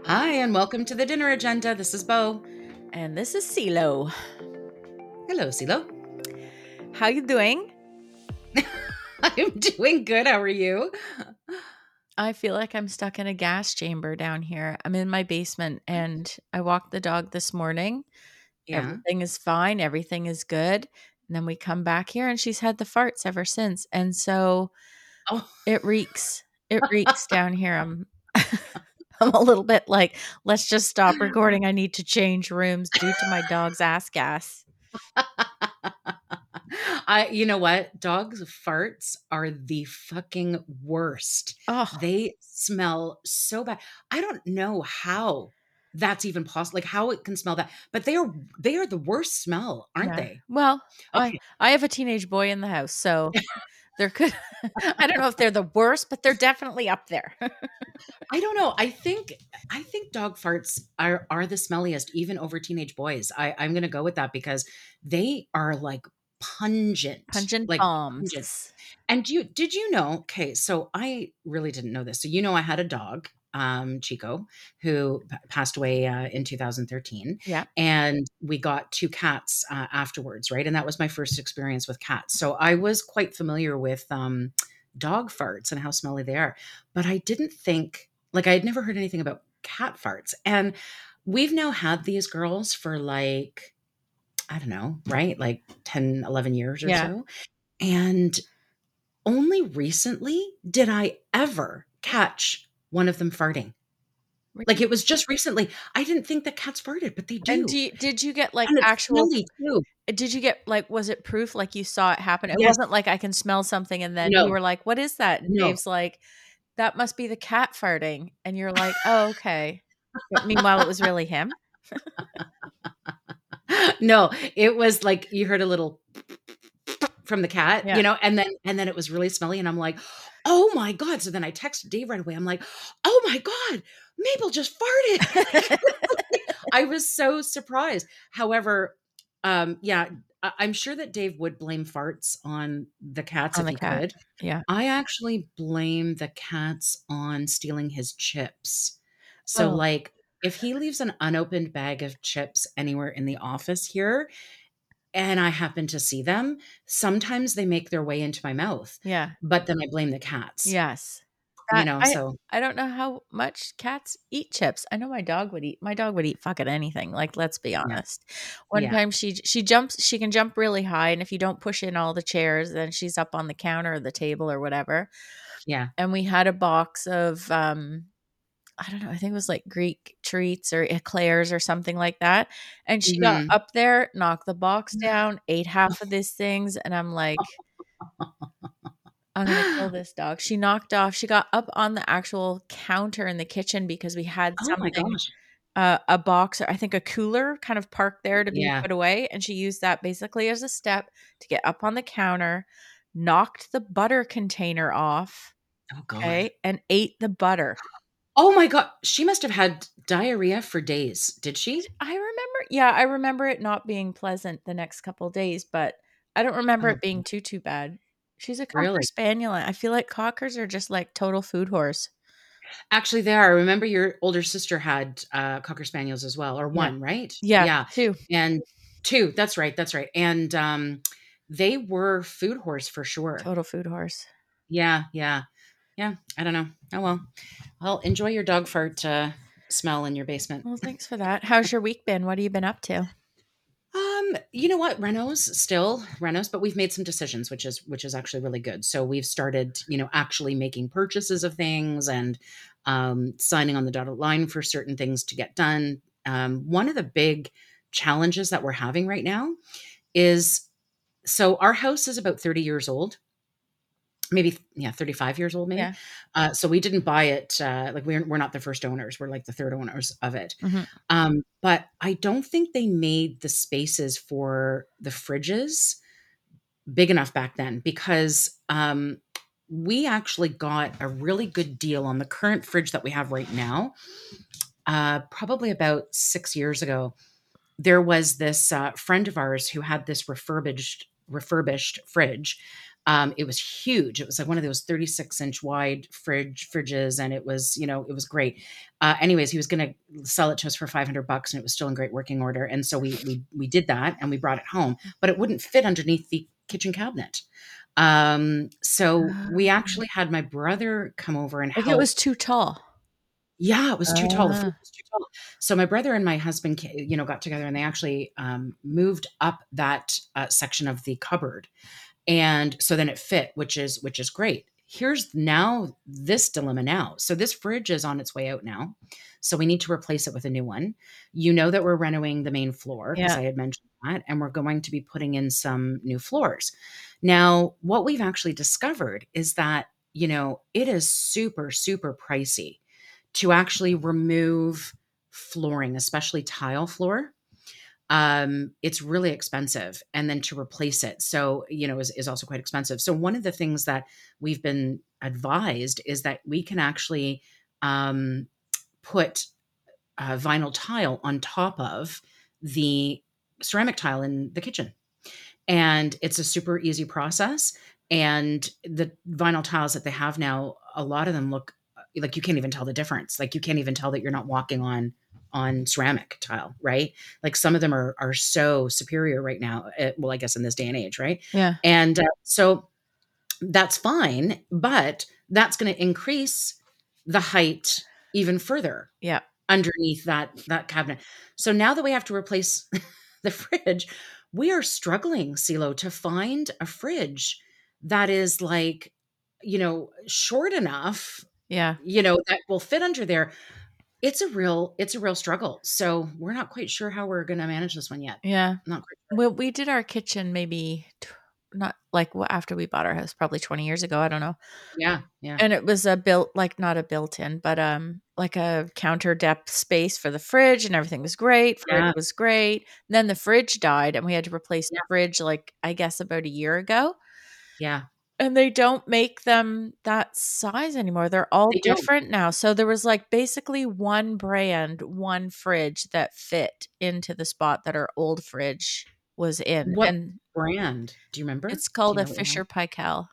Hi, and welcome to the dinner agenda. This is Bo. And this is CeeLo. Hello, CeeLo. How you doing? I'm doing good. How are you? I feel like I'm stuck in a gas chamber down here. I'm in my basement and I walked the dog this morning. Yeah. Everything is fine, everything is good. And then we come back here and she's had the farts ever since. And so Oh, it reeks. It reeks down here. I'm I'm a little bit like, let's just stop recording. I need to change rooms due to my dog's ass gas. you know what? Dogs' farts are the fucking worst. Oh, They smell so bad. I don't know how that's even possible, like how it can smell that, but they are the worst smell, aren't yeah. they? Well, I Okay. I have a teenage boy in the house, so they're good. I don't know if they're the worst, but they're definitely up there. I don't know. I think dog farts are the smelliest, even over teenage boys. I'm gonna go with that because they are like pungent, Pungent like pungent. bombs. And did you know? Okay, so I really didn't know this. So I had a dog, Chico, who passed away in 2013, Yeah. and we got two cats afterwards, right? And that was my first experience with cats. So I was quite familiar with dog farts and how smelly they are, but I didn't think like I had never heard anything about cat farts. And we've now had these girls for like I don't know, right? Like 10, 11 years or Yeah. so. And only recently did I ever catch one of them farting. Like, Really? it was just recently. I didn't think that cats farted, but they And do, did you get, like, and it's actual smelly too. did you get, like, was it proof, like, you saw it happen? It Yes. wasn't like, "I can smell something," and then you No, were like, "What is that?" And no. Dave's like, "That must be the cat farting." And you're like, "Oh, okay." But meanwhile, it was really him? No, it was like you heard a little from the cat, Yeah. and then it was really smelly, and I'm like, "Oh my god." So then I texted Dave right away. I'm like, "Oh my god, Mabel just farted." I was so surprised. However, yeah, I'm sure that Dave would blame farts on the cats On if the he cat. could. Yeah. I actually blame the cats on stealing his chips. So, Oh, like, if he leaves an unopened bag of chips anywhere in the office here and I happen to see them, sometimes they make their way into my mouth, yeah. but then I blame the cats, Yes. That so I don't know how much cats eat chips. I know my dog would eat fucking anything, like, let's be yeah, honest. One yeah, time she can jump really high, and if you don't push in all the chairs, then she's up on the counter or the table or whatever, yeah. and we had a box of, I don't know, I think it was, like, Greek treats or eclairs or something like that, and she got Mhm. up there, knocked the box down, ate half of these things, and I'm like, I'm gonna kill this dog. She got up on the actual counter in the kitchen because we had Oh my something, gosh. a box, or I think a cooler kind of parked there to be Yeah. put away, and she used that basically as a step to get up on the counter, knocked the butter container off, Oh god. okay, and ate the butter. Oh my god, she must have had diarrhea for days, did she? I remember it not being pleasant the next couple days, but I don't remember Oh, it being too bad. She's a Cocker really? Spaniel, and I feel like Cockers are just, like, total food whores. Actually, they are. I remember your older sister had, Cocker Spaniels as well, or Yeah. 1, right? Yeah, Yeah, 2. and 2, that's right, and, they were food whores for sure. Total food horse. Yeah, yeah, yeah, I don't know. Oh, well. Well, enjoy your dog fart, smell in your basement. Well, thanks for that. How's your week been? What have you been up to? You know what? Renos, but we've made some decisions, which is actually really good. So we've started, actually making purchases of things and signing on the dotted line for certain things to get done. One of the big challenges that we're having right now is so our house is about 30 years old, maybe, yeah, 35 years old, maybe. Yeah. So we didn't buy it, like we're not the first owners. We're like the third owners of it. Mhm. But I don't think they made the spaces for the fridges big enough back then because we actually got a really good deal on the current fridge that we have right now. Probably about 6 years ago, there was this friend of ours who had this refurbished fridge, It was huge. It was like one of those 36-inch wide fridges, and it was, it was great. Anyways, he was going to sell it to us for $500, and it was still in great working order. And so we did that, and we brought it home, but it wouldn't fit underneath the kitchen cabinet. So we actually had my brother come over and Like it was help. too tall. Yeah, it was too tall. The fridge Ah, was too tall. So my brother and my husband, got together, and they actually moved up that section of the cupboard, and so then it fit, which is great. Here's now this dilemma now. So this fridge is on its way out now. So we need to replace it with a new one. You know that we're renovating the main floor because yeah. I had mentioned that, and we're going to be putting in some new floors. Now, what we've actually discovered is that, it is super, super pricey to actually remove flooring, especially tile floor. It's really expensive, and then to replace it, so is also quite expensive. So one of the things that we've been advised is that we can actually um, put vinyl tile on top of the ceramic tile in the kitchen, and it's a super easy process. And the vinyl tiles that they have now, a lot of them look like you can't even tell the difference. Like you can't even tell that you're not walking on ceramic tile, right? Like some of them are so superior right now. Well, I guess in this day and age, right? Yeah. And so that's fine, but that's going to increase the height even further Yeah. underneath that cabinet. So now that we have to replace the fridge, we are struggling, CeeLo, to find a fridge that is like, short enough, Yeah. that will fit under there. It's a real struggle. So we're not quite sure how we're going to manage this one yet. Yeah. Not quite sure. Well, we did our kitchen maybe not like after we bought our house, probably 20 years ago. I don't know. Yeah, yeah, And it was a built, like not a built-in, but like a counter depth space for the fridge, and everything was great. Fridge yeah, was great. Then the fridge died, and we had to replace the yeah, fridge like I guess about a year ago. yeah. And they don't make them that size anymore. They're all They don't. different now. So there was like basically one brand, one fridge that fit into the spot that our old fridge was in. What And brand? Do you remember? it's Do called you a know what we have? Fisher Paykel.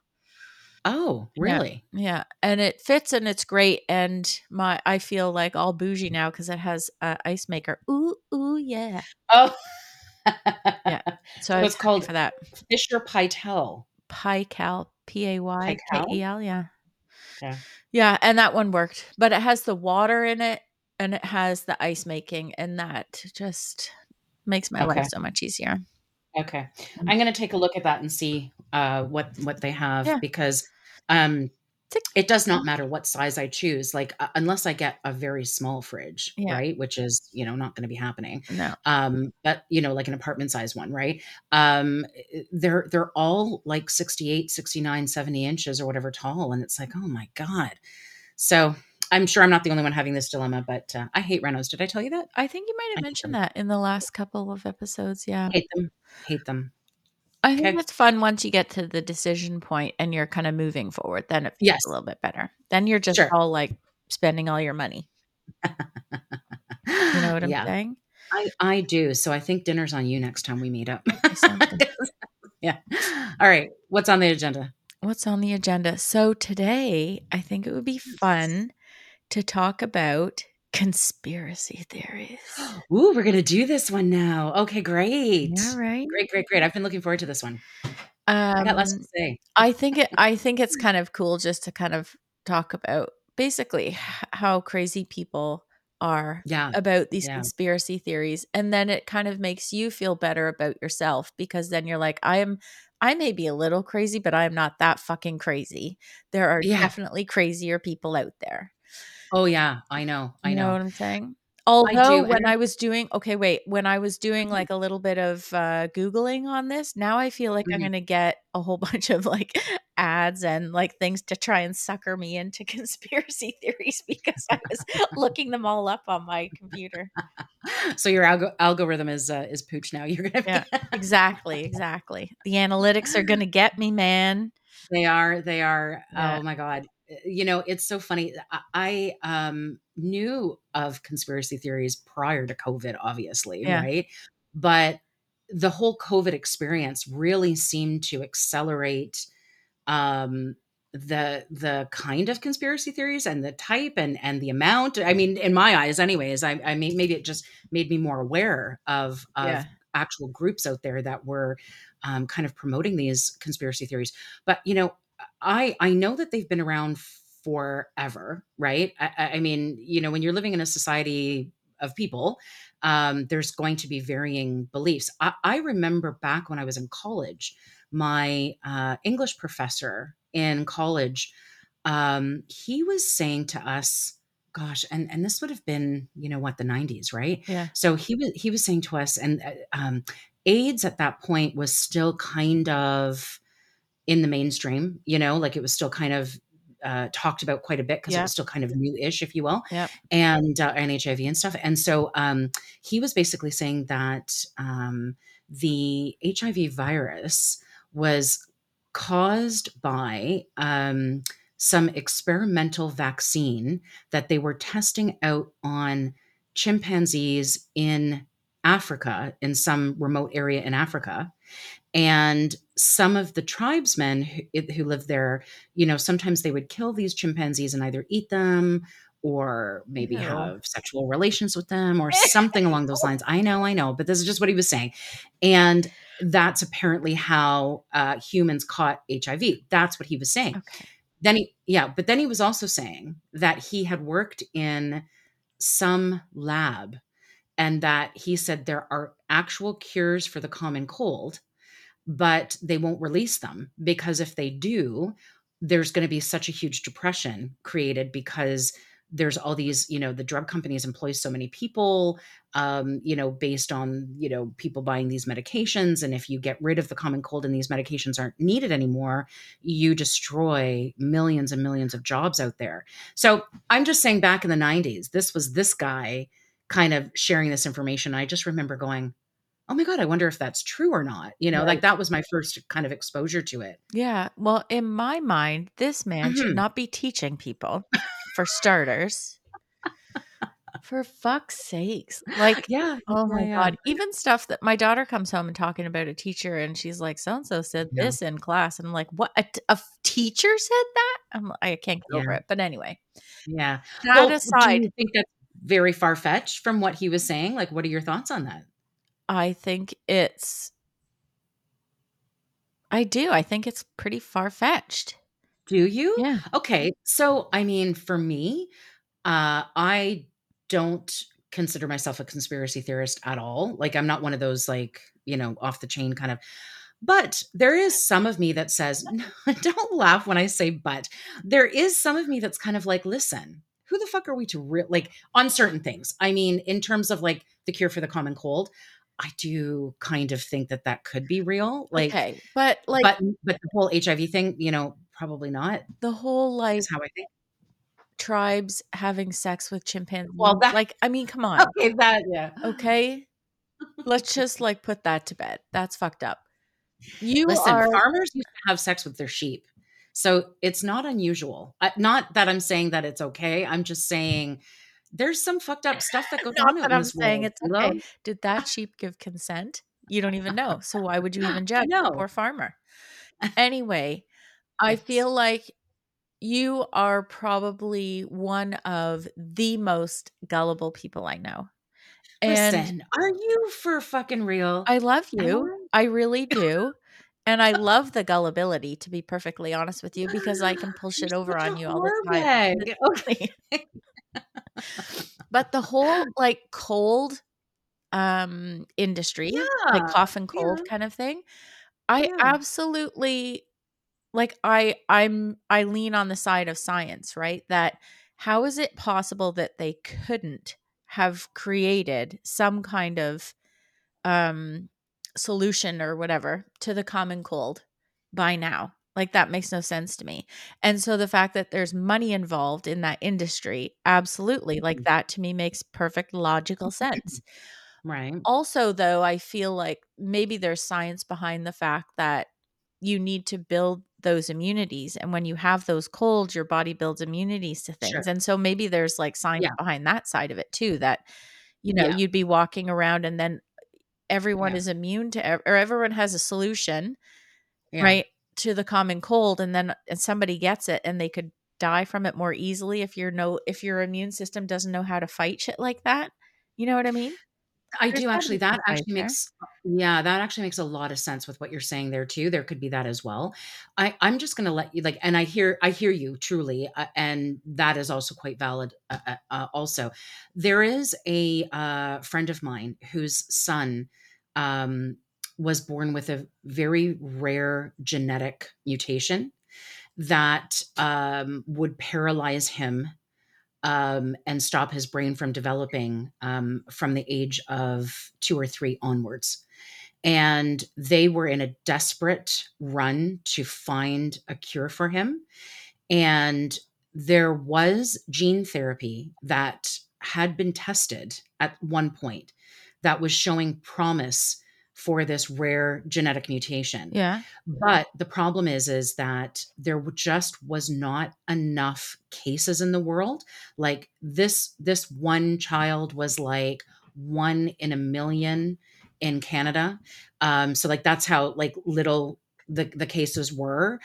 Oh, Yeah. really? Yeah. And it fits and it's great. And I feel like all bougie now because it has a ice maker. Ooh, ooh, yeah. Oh, Yeah. So I so was it's happy called for that. Fisher Paykel. Paykel, Paykel? Paykel. Yeah. Yeah. Yeah, and that one worked, but it has the water in it and it has the ice making, and that just makes my life Okay. so much easier. Okay. Mm. I'm gonna take a look at that and see what they have, Yeah. because um It's it does not matter what size I choose, like unless I get a very small fridge, yeah. right? Which is, not going to be happening. No. But like an apartment size one, right? They're all like 68, 69, 70 inches or whatever tall, and it's like, oh my God. So I'm sure I'm not the only one having this dilemma, but I hate renos. Did I tell you that? I think you might I have hate mentioned them. that in the last couple of episodes, yeah. Hate them. Hate them. I think Okay. it's fun once you get to the decision point and you're kind of moving forward, then it feels a Yes. little bit better. Then you're just Sure. all like spending all your money. You know what I'm Yeah, saying? I do. So I think dinner's on you next time we meet up. Okay, sounds good. Yeah. All right. What's on the agenda? What's on the agenda? So today, I think it would be fun to talk about conspiracy theories. Ooh, we're gonna do this one now. Okay, great. Yeah, right. Great, great, great. I've been looking forward to this one. I got lots to Um, say. I think it's kind of cool just to kind of talk about basically how crazy people are Yeah, about these yeah, conspiracy theories, and then it kind of makes you feel better about yourself because then you're like, I may be a little crazy, but I am not that fucking crazy. There are yeah. definitely crazier people out there. Oh, yeah. I know. I You know know. what I'm saying? I Although do. when And I was doing okay, wait, when I was doing mhm, like a little bit of Googling on this, now I feel like I'm mhm. gonna get a whole bunch of like ads and like things to try and sucker me into conspiracy theories because I was looking them all up on my computer. So your algorithm is pooch now. You're gonna Yeah, be. exactly, exactly. The analytics are gonna get me, man. They are. They are. Yeah, Oh my God. It's so funny. I knew of conspiracy theories prior to COVID, obviously, yeah, right? But the whole COVID experience really seemed to accelerate. um, the kind of conspiracy theories and the type and the amount. I mean, in my eyes, anyways, I mean, maybe it just made me more aware of Yeah. actual groups out there that were kind of promoting these conspiracy theories. But I know that they've been around forever, right? I mean, when you're living in a society of people, there's going to be varying beliefs. I remember back when I was in college, my English professor in college, he was saying to us, gosh, and this would have been, the 90s, right? Yeah. So he was saying to us, and AIDS at that point was still kind of in the mainstream, like it was still kind of talked about quite a bit because it Yeah. was still kind of new-ish, if you will, Yeah. and HIV and stuff. And so he was basically saying that the HIV virus was caused by some experimental vaccine that they were testing out on chimpanzees in Africa, in some remote area in Africa. And some of the tribesmen who live there, sometimes they would kill these chimpanzees and either eat them or maybe Ew. have sexual relations with them or something along those lines. I know, but this is just what he was saying. And that's apparently how humans caught HIV. That's what he was saying. Okay. But then he was also saying that he had worked in some lab and that he said there are actual cures for the common cold, but they won't release them because if they do, there's going to be such a huge depression created because there's all these, the drug companies employ so many people, based on, people buying these medications. And if you get rid of the common cold and these medications aren't needed anymore, you destroy millions and millions of jobs out there. So I'm just saying back in the 90s, this was this guy kind of sharing this information. I just remember going, oh my God, I wonder if that's true or not. Like Right. that was my first kind of exposure to it. Yeah. Well, in my mind, this man should Mhm. not be teaching people, for starters. For fuck's sakes. Like, Yeah, oh yeah, my yeah. God. Even stuff that my daughter comes home and talking about a teacher, and she's like, so and so said Yeah, this in class. And I'm like, what? A teacher said that? I can't get over yeah, it. But anyway, yeah. that Well, do aside, you think that's very far-fetched from what he was saying? Like, what are your thoughts on that? I think it's, I do. I think it's pretty far fetched. Do you? Yeah. Okay. So, I mean, for me, I don't consider myself a conspiracy theorist at all. Like, I'm not one of those, like, off the chain kind of. But there is some of me that says, no, don't laugh when I say but. There is some of me that's kind of like, listen, who the fuck are we to like on certain things? I mean, in terms of like the cure for the common cold, I do kind of think that that could be real. Like, Okay. But like but the whole HIV thing, probably not, the whole like is how I think. tribes having sex with Well, chimpanzees, that like, I mean, come on. okay, that yeah. Okay. Let's just like put that to bed. That's fucked up. You Listen, are farmers used to have sex with their sheep. So it's not unusual. Not that I'm saying that it's okay. I'm just saying there's some fucked up stuff that goes not on out that in I'm this saying world. it's okay. Did that sheep give consent? You don't even know. So why would you even I judge the know. poor farmer? Anyway, I It's feel like you are probably one of the most gullible people I know. And listen, are you for fucking real? I love you. Ellen? I really do. And I love the gullibility, to be perfectly honest with you, because I can pull You're shit over such a on you all the whore time. bag. Okay. But the whole like cold industry, like Yeah. cough and Yeah. cold kind of thing, I Yeah. absolutely like I lean on the side of science, right? That how is it possible that they couldn't have created some kind of um solution or whatever to the common cold by now? Like that makes no sense to me. And so the fact that there's money involved in that industry, absolutely, like Mhm. that to me makes perfect logical sense. Right. Also, though, I feel like maybe there's science behind the fact that you need to build those immunities. And when you have those colds, your body builds immunities to things. Sure. And so maybe there's like science Yeah. behind that side of it too, that, Yeah. you'd be walking around and then everyone Yeah. is immune to, or everyone has a solution, Yeah. right? to the common cold, and then somebody gets it and they could die from it more easily if if your immune system doesn't know how to fight shit like that. You know what I mean? I There's do got to actually. be some That science actually there. makes Yeah, that actually makes a lot of sense with what you're saying there too. There could be that as well. I'm just going to let you like, and I hear you truly, and that is also quite valid. Also, there is a friend of mine whose son um, was born with a very rare genetic mutation that would paralyze him and stop his brain from developing from the age of 2 or 3 onwards. And they were in a desperate run to find a cure for him. And there was gene therapy that had been tested at one point that was showing promise for this rare genetic mutation. Yeah. But the problem is that there just was not enough cases in the world. Like this one child was like 1 in a million in Canada. So like that's how like little the cases were.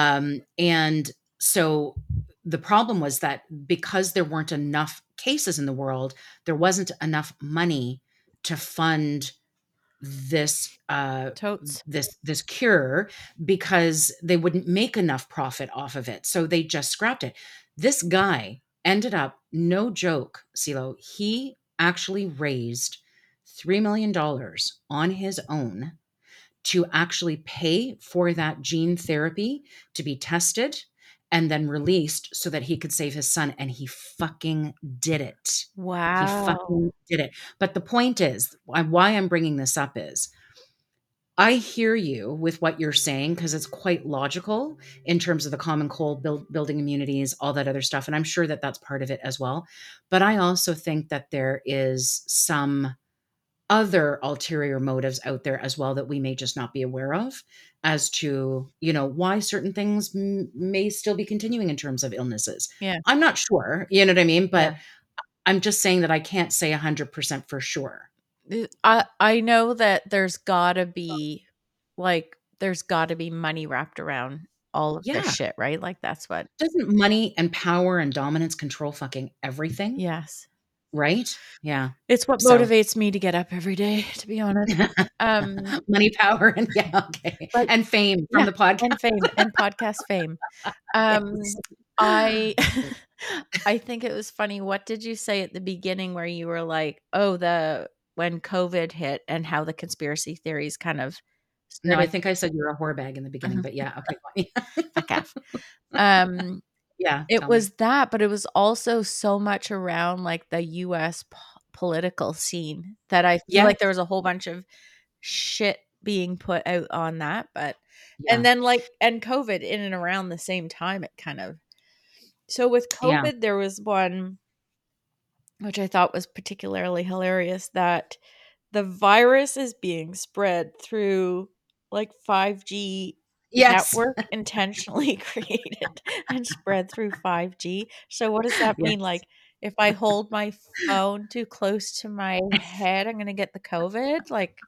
And so the problem was that because there weren't enough cases in the world, there wasn't enough money to fund this Totes. this cure because they wouldn't make enough profit off of it. So they just scrapped it. This guy ended up, no joke, CeeLo, he actually raised $3 million on his own to actually pay for that gene therapy to be tested and then released so that he could save his son. And he fucking did it. He Wow. fucking did it. But the point is, why I'm bringing this up is I hear you with what you're saying because it's quite logical in terms of the common cold, building immunities, all that other stuff. And I'm sure that that's part of it as well. But I also think that there is some other ulterior motives out there as well that we may just not be aware of as to, why certain things may still be continuing in terms of illnesses. Yeah. I'm not sure, you know what I mean? But Yeah. I'm just saying that I can't say 100% for sure. I know that there's got to be money wrapped around all of this Yeah. shit, right? Like that's what. Doesn't money and power and dominance control fucking everything? Yes. Right? Yeah. It's what So motivates me to get up every day, to be honest. Um, money, power, and yeah, okay. but And fame from yeah, the podcast. and fame and podcast fame. Yes. I I think it was funny. What did you say at the beginning where you were like, "Oh, the when COVID hit and how the conspiracy theories kind of No, I started." think I said you're a whore bag in the beginning, Mhm. but yeah, okay, Fuck fine. off. Um, Yeah, it tell me. was that, but it was also so much around like the US political scene that I feel Yes. like there was a whole bunch of shit being put out on that, but and Yeah. then and COVID in and around the same time it kind of. So with Yeah. COVID there was one which I thought was particularly hilarious, that the virus is being spread through like 5G Yes. network intentionally created and spread through 5G. So what does that mean? Yes. Like if I hold my phone too close to my head, I'm going to get the COVID? Like,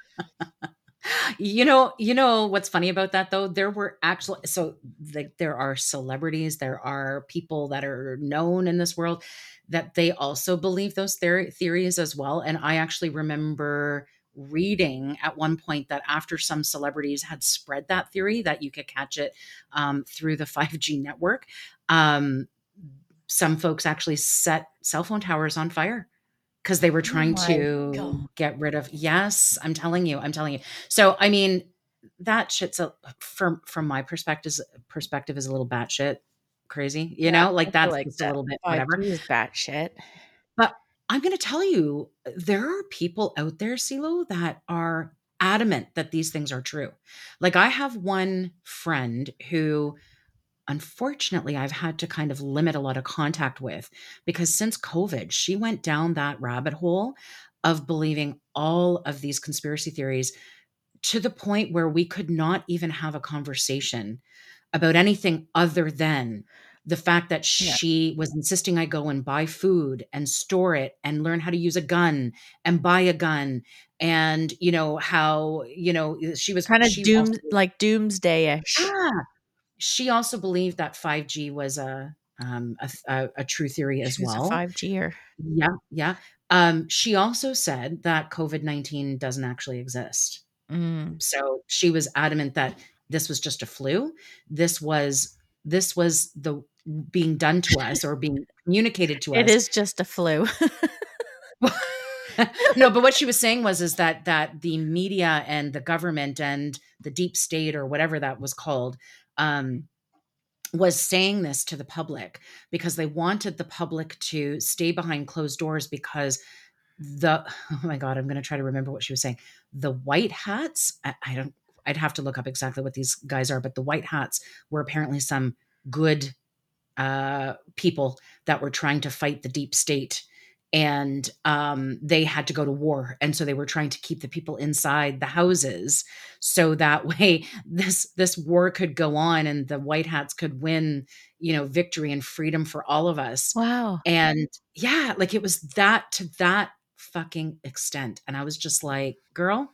You know what's funny about that though? There were actually so like there are celebrities, there are people that are known in this world that they also believe those theories as well. And I actually remember reading at one point that after some celebrities had spread that theory that you could catch it through the 5G network, um, some folks actually set cell phone towers on fire because they were oh trying my to God. get rid of. Yes, I'm telling you. So I mean, that shit's from my perspective is a little batshit crazy, Yeah, I like feel that's like just a that little bit whatever. 5G is batshit. But I'm gonna tell you, there are people out there, CeeLo, that are adamant that these things are true. Like I have one friend who unfortunately I've had to kind of limit a lot of contact with because since COVID, she went down that rabbit hole of believing all of these conspiracy theories to the point where we could not even have a conversation about anything other than The fact that Yeah. she was insisting I go and buy food and store it and learn how to use a gun and buy a gun, and how Kind of she also, doomsday-ish. yeah, she also believed that 5G was a true theory as She was a well. 5G-er. Yeah, yeah. She also said that COVID-19 doesn't actually exist. Mm. So she was adamant that this was just a flu. This was the being done to us, or being communicated to It us. is just a flu. No, but what she was saying was is that the media and the government and the deep state, or whatever that was called, um, was saying this to the public because they wanted the public to stay behind closed doors, because oh my god, I'm going to try to remember what she was saying. The white hats, I don't, I'd have to look up exactly what these guys are, but the white hats were apparently some good people that were trying to fight the deep state, and they had to go to war, and so they were trying to keep the people inside the houses, so that way this war could go on and the white hats could win, victory and freedom for all of us. Wow. And yeah, like, it was that, to that fucking extent, and I was just like, girl,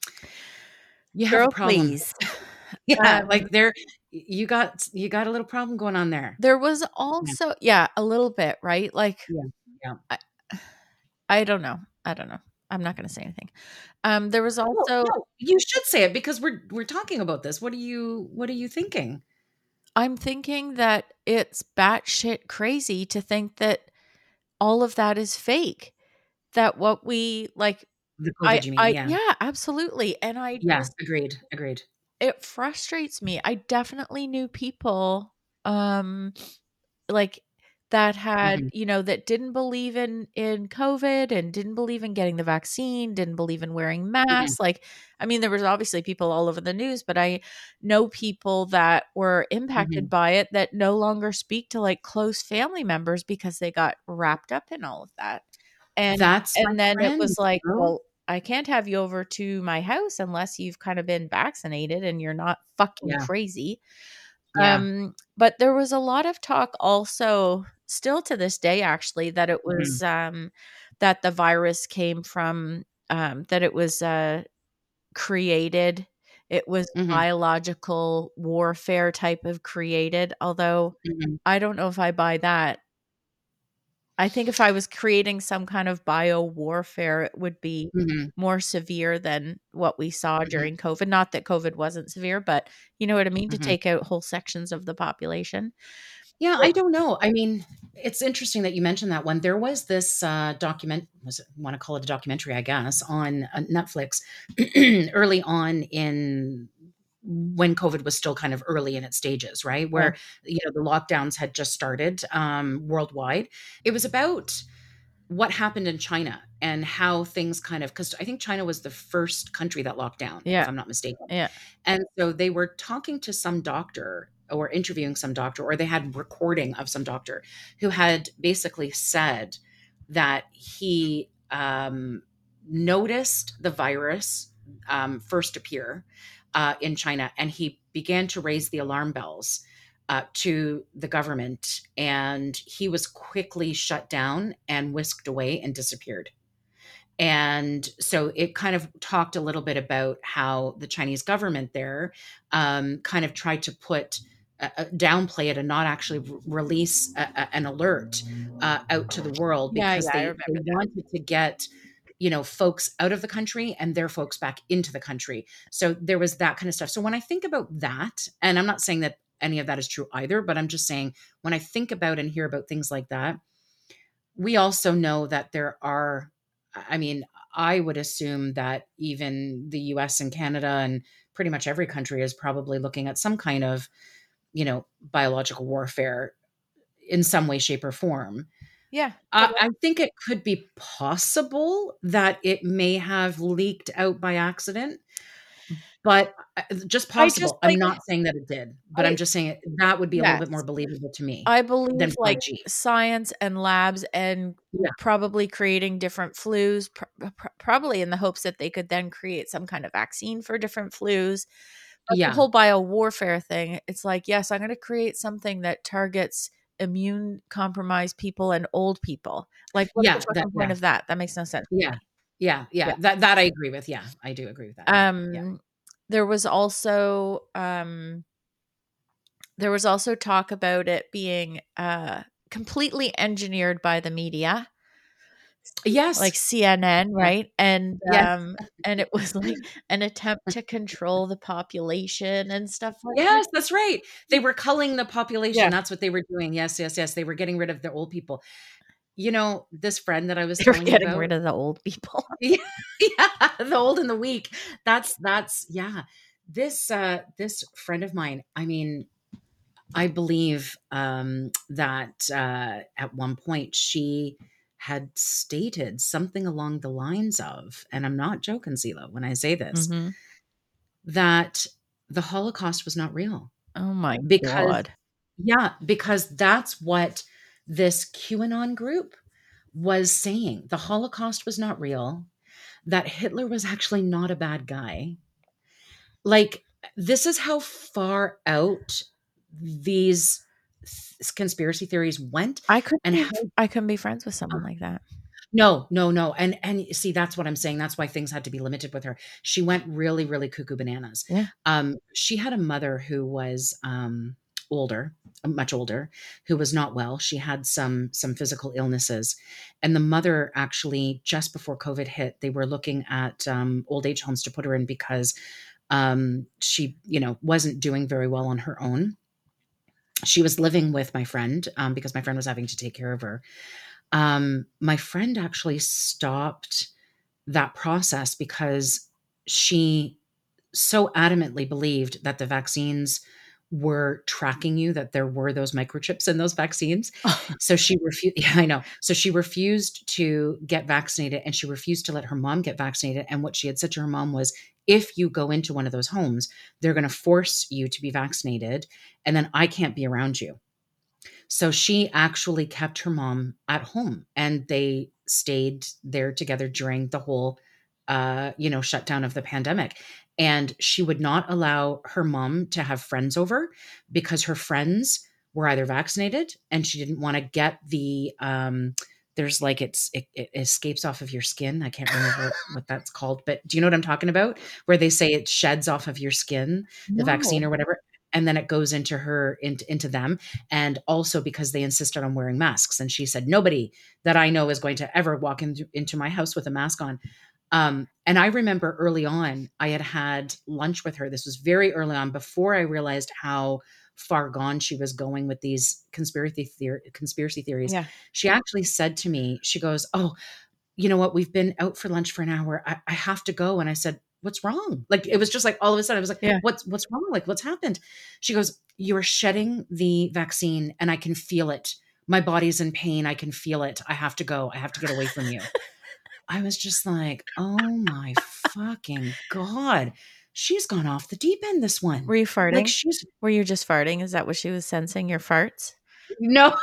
you have a Girl, problem. please. Yeah, Um, like, you got a little problem going on there. there was Yeah, also, yeah, a little bit, right? Like, yeah, yeah. I I don't know. I don't know. I'm not gonna say anything. There was Well, also, no, you should say it, because we're talking about this. What are you thinking? I'm thinking that it's batshit crazy to think that all of that is fake. That what we like, The COVID, you mean? Yeah. yeah, absolutely. And Yeah, agreed, agreed. it frustrates me. I definitely knew people, um, like, that had, Mhm, that didn't believe in COVID and didn't believe in getting the vaccine, didn't believe in wearing mhm, masks. Like, I mean, there was obviously people all over the news, but I know people that were impacted mhm. by it that no longer speak to like close family members because they got wrapped up in all of that. And That's my and then it friend, was like, bro. well, I can't have you over to my house unless you've kind of been vaccinated and you're not fucking Yeah, crazy. yeah. But there was a lot of talk also, still to this day actually, that it Mhm, was, that the virus came from, that it was, created. It was mhm, biological warfare type of created, although mhm, I don't know if I buy that. I think if I was creating some kind of bio warfare, it would be mhm, more severe than what we saw mhm, during COVID. Not that COVID wasn't severe, but you know what I mean? To mhm. take out whole sections of the population. Yeah, I But don't know. I mean, it's interesting that you mentioned that one. There was this want to call it a documentary, I guess, on Netflix early on, in when COVID was still kind of early in its stages, right? yeah, Where, the lockdowns had just started worldwide. It was about what happened in China and how things kind of, because I think China was the first country that locked down, if yeah, I'm not mistaken. yeah, And so they were talking to some doctor, or interviewing some doctor, or they had recording of some doctor who had basically said that he noticed the virus first appear in China, and he began to raise the alarm bells to the government, and he was quickly shut down and whisked away and disappeared. And so it kind of talked a little bit about how the Chinese government there kind of tried to downplay it and not actually release an alert out to the world, yeah, because yeah. I they remember that. wanted to get folks out of the country and their folks back into the country. So there was that kind of stuff. So when I think about that, and I'm not saying that any of that is true either, but I'm just saying, when I think about and hear about things like that, we also know that there are, I mean, I would assume that even the US and Canada and pretty much every country is probably looking at some kind of, biological warfare in some way, shape, or form. Yeah, I think it could be possible that it may have leaked out by accident, but just I just possible. I'm like, not saying that it did, but I'm I just saying that would be a little bit more yes. believable to me I believe, than like, 5G. science and labs and Yeah. probably creating different flus, probably in the hopes that they could then create some kind of vaccine for different flus. But the Yeah. whole biowarfare thing, it's like, yes, I'm going to create something that targets immune compromised people and old people. Like, what's the Yeah. fucking point Yeah. of that? That makes no sense to Yeah. me. Yeah. Yeah. Yeah. That I agree with. Yeah. I do agree with that. Yeah. Yeah. Um, there was also talk about it being completely engineered by the media, like Yes. CNN, Yeah. right? Yes. And it was like an attempt to control the population and stuff like that. Yes, that's right. They were culling the population. Yeah, That's what they were doing. Yes, yes, yes. They were getting rid of the old people. You know, this friend that I was they're telling you getting about. rid of the old people. Yeah, yeah, the old and the weak. That's yeah. This friend of mine, I mean, I believe that at one point she had stated something along the lines of, and I'm not joking, Zila, when I say this, Hmm. that the Holocaust was not real. Oh my Because God. yeah, because that's what this QAnon group was saying. The Holocaust was not real, that Hitler was actually not a bad guy. Like, this is how far out these conspiracy theories went, and how I couldn't be friends with someone like that. no, no, no. And see, that's what I'm saying. That's why things had to be limited with her. She went really, really cuckoo bananas. Yeah. She had a mother who was older, much older, who was not well. She had some physical illnesses. And the mother actually, just before COVID hit, they were looking at old age homes to put her in because she, wasn't doing very well on her own. She was living with my friend because my friend was having to take care of her. My friend actually stopped that process because she so adamantly believed that the vaccines were tracking you, that there were those microchips in those vaccines. So she refused. Yeah, I know. So she refused to get vaccinated, and she refused to let her mom get vaccinated. And what she had said to her mom was, if you go into one of those homes, they're going to force you to be vaccinated, and then I can't be around you. So she actually kept her mom at home, and they stayed there together during the whole shutdown of the pandemic. And she would not allow her mom to have friends over because her friends were either vaccinated, and she didn't want to get the there's like it escapes off of your skin. I can't remember what that's called, but do you know what I'm talking about? Where they say it sheds off of your skin, the vaccine No. or whatever, and then it goes into them. And also because they insisted on wearing masks, and she said nobody that I know is going to ever walk into my house with a mask on. And I remember early on, I had lunch with her. This was very early on, before I realized how far gone she was going with these conspiracy theories. Yeah. She actually said to me, she goes, "Oh, you know what? We've been out for lunch for an hour. I have to go." And I said, "What's wrong?" Like, it was just like all of a sudden I was like, Yeah. what's wrong? Like, what's happened?" She goes, "You're shedding the vaccine and I can feel it. My body's in pain. I can feel it. I have to go. I have to get away from you." I was just like, "Oh my fucking God. She's gone off the deep end, this one." Were you Like, farting? she's Were you just farting? Is that what she was sensing? Your farts? no,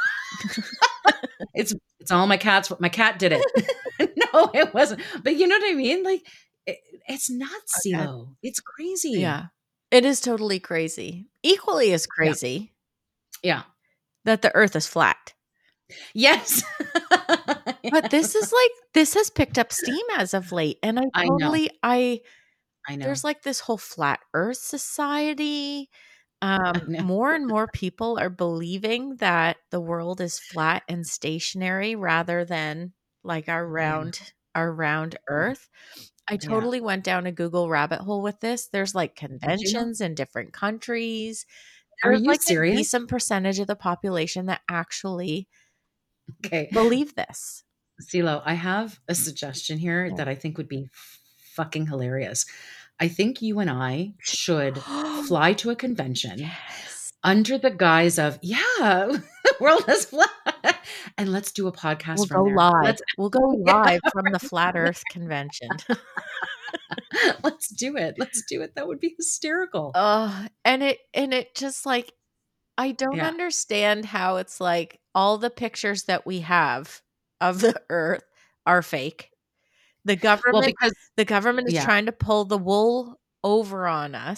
it's all my cats. My cat did it. No, it wasn't. But you know what I mean? Like, it's nuts, Okay. CeeLo. It's crazy. Yeah. It is totally crazy. Equally as Yeah. crazy Yeah. that the earth is flat. Yes. But this has picked up steam as of late. And I know. I know. there's like this whole flat earth society. I know. More and more people are believing that the world is flat and stationary rather than like Yeah. our round earth. I Yeah. totally went down a Google rabbit hole with this. There's like Did you? conventions in different countries. Are There's you like a serious? decent percentage of the population that actually Okay. believe this. CeeLo, I have a suggestion here Yeah. that I think would be fucking hilarious. I think you and I should fly to a convention Yes. under the guise of, yeah, the world is flat. And let's do a podcast We'll from go there. live. Let's We'll go yeah, live from the Flat Earth Convention. let's do it. Let's do it. That would be hysterical. And it just like I don't Yeah. understand how it's like all the pictures that we have of the earth are fake. The Well, government because the government is yeah, trying to pull the wool over on us.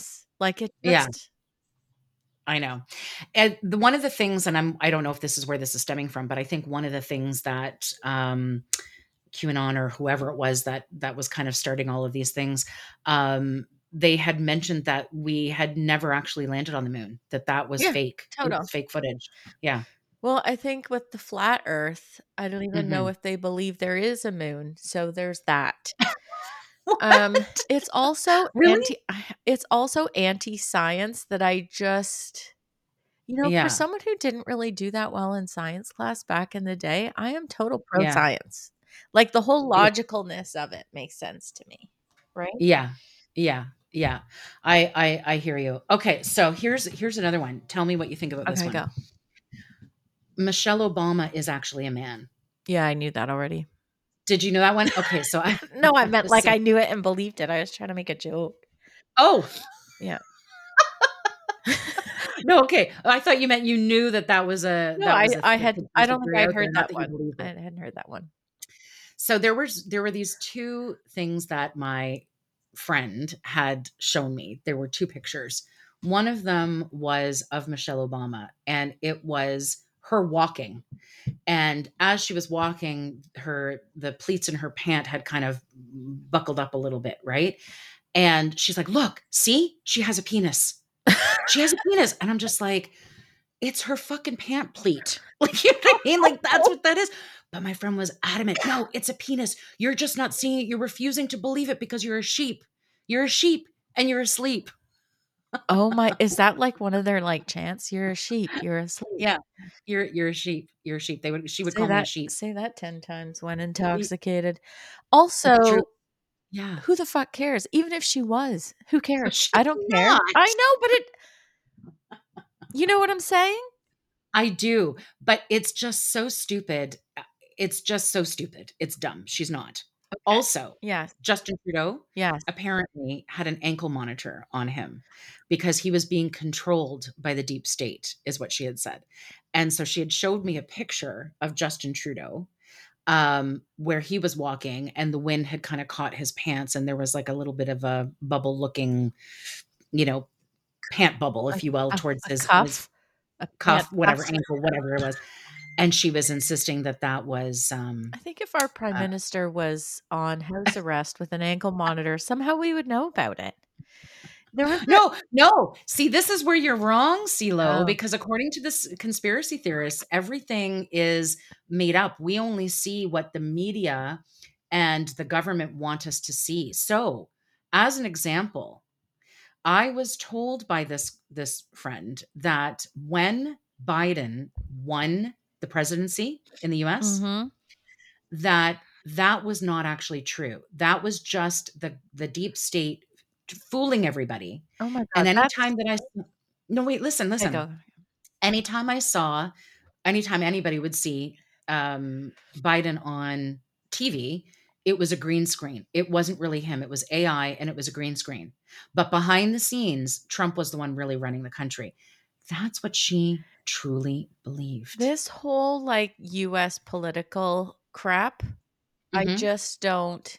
Like, it Yeah, just I know. And one of the things, and I don't know if this is where this is stemming from, but I think one of the things that QAnon or whoever it was that was kind of starting all of these things, they had mentioned that we had never actually landed on the moon, that was yeah, fake. It total. was fake footage. Yeah. Well, I think with the flat Earth, I don't even know Mhm. if they believe there is a moon, so there's that. What? It's also Really? it's also anti-science that I just for Yeah. someone who didn't really do that well in science class back in the day, I am total pro Yeah. science. Like, the whole Yeah. logicalness of it makes sense to me, right? Yeah. Yeah. Yeah. I hear you. Okay, so here's another one. Tell me what you think about this Okay, one. go. Michelle Obama is actually a man. Yeah, I knew that already. Did you know that one? Okay, so I No, I meant like so I knew it and believed it. I was trying to make a joke. oh, Yeah. no, okay. I thought you meant you knew that was a No, I a had I conspiracy don't think theory I'd out there, heard not that that you one. believed I it. hadn't heard that one. So there were these two things that my friend had shown me. There were two pictures. One of them was of Michelle Obama, and it was her walking. And as she was walking, the pleats in her pant had kind of buckled up a little bit, right? And she's like, "Look, see? She has a penis. She has a penis." And I'm just like, "It's her fucking pant pleat." Like, you know what I mean? Like, that's what that is. But my friend was adamant. "No, it's a penis. You're just not seeing it. You're refusing to believe it because you're a sheep. You're a sheep and you're asleep." Oh my, is that like one of their like chants? You're a sheep, you're asleep. Yeah. You're a sheep. You're a sheep. She would Say call me a that sheep. say that 10 times when Y- intoxicated. It's true. Also, Yeah. who the fuck cares? Even if she was, who cares? She's I don't care. I not. know, but you know what I'm saying? I do, but it's just so stupid. It's just so stupid. It's dumb. She's not. Okay. Also, Yes. Justin Trudeau Yes. apparently had an ankle monitor on him because he was being controlled by the deep state, is what she had said. And so she had showed me a picture of Justin Trudeau, where he was walking and the wind had kind of caught his pants and there was like a little bit of a bubble looking, you know, pant bubble, A if you will, a towards a his cuff, a pant cuff, whatever, cuff. ankle, whatever it was. And she was insisting that was, I think if our prime uh minister was on house arrest with an ankle monitor, somehow we would know about it. There was a no, no. See, this is where you're wrong, CeeLo, oh, because according to this conspiracy theorists, everything is made up. We only see what the media and the government want us to see. So, as an example, I was told by this friend that when Biden won the presidency in the US, mhm. that was not actually true. That was just the deep state fooling everybody. Oh my And god, that's anytime that no, wait, listen, okay, listen. go. Anytime I saw, anytime anybody would see Biden on TV, it was a green screen. It wasn't really him. It was AI and it was a green screen. But behind the scenes, Trump was the one really running the country. That's what she truly believed. This whole, like, US political crap, I Hmm. just don't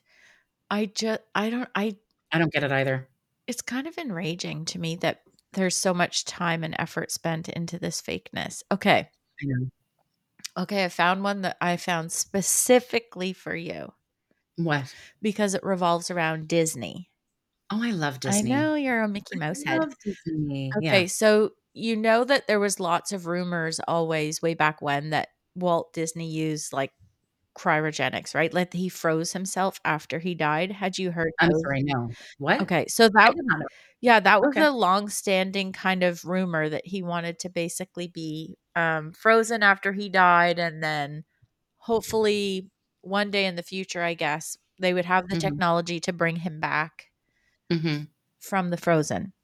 I don't I I don't get it either. it's kind of enraging to me that there's so much time and effort spent into this fakeness. Okay. I know. Okay, I found one that I found specifically for you What? because it revolves around Disney. Oh, I love I Disney. know you're a Mickey Mouse head. Love Disney. Yeah. Okay, so you know that there was lots of rumors always way back when that Walt Disney used like cryogenics, right? Like he froze himself after he died. Had you heard I'm those? sorry, no. What? Okay, so I that did not know. yeah, that was Okay. a long-standing kind of rumor that he wanted to basically be frozen after he died, and then hopefully one day in the future, I guess, they would have the Mhm. technology to bring him back Mhm. from the frozen.